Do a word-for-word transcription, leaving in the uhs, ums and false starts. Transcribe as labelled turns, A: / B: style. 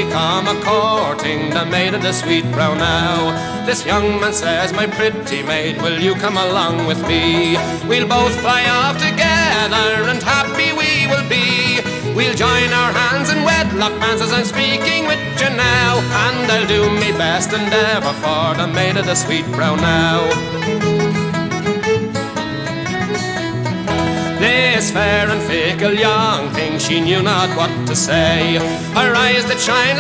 A: come a-courting the maid of the sweet brown now. This young man says, my pretty maid, will you come along with me? We'll both fly off together and happy we will be. We'll join our hands in wedlock bands as I'm speaking with you now, and I'll do me best endeavour for the maid of the sweet brown now. This fair and fickle young thing, she knew not what to say. Her eyes that shine